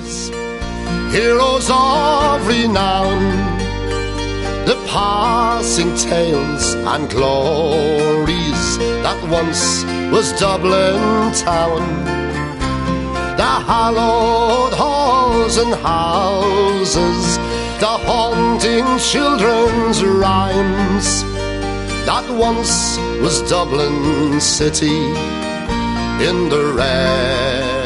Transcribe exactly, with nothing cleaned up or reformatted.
days, heroes of renown, the passing tales and glories that once was Dublin town. The hallowed halls and houses, the haunting children's rhymes, that once was Dublin city in the red